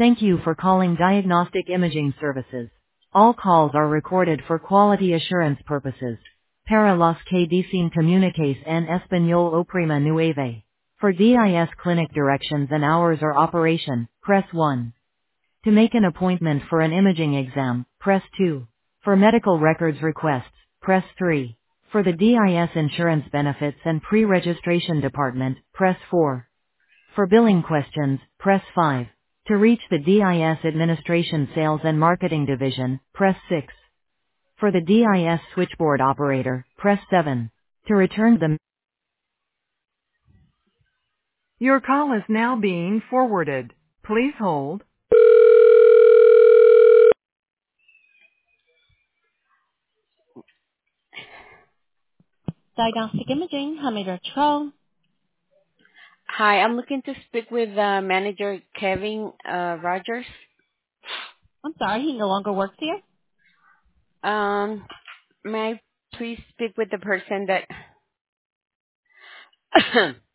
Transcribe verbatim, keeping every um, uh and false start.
Thank you for calling Diagnostic Imaging Services. All calls are recorded for quality assurance purposes. Para los que dicen comuniques en español oprima nueve. For D I S clinic directions and hours or operation, press one. To make an appointment for an imaging exam, press two. For medical records requests, press three. For the D I S insurance benefits and pre-registration department, press four. For billing questions, press five. To reach the D I S Administration Sales and Marketing Division, press six. For the D I S switchboard operator, press seven. To return the Your call is now being forwarded. Please hold. Diagnostic imaging, how may I direct your call? Hi, I'm looking to speak with uh, manager Kevin uh, Rogers. I'm sorry, he no longer works here. Um, may I please speak with the person that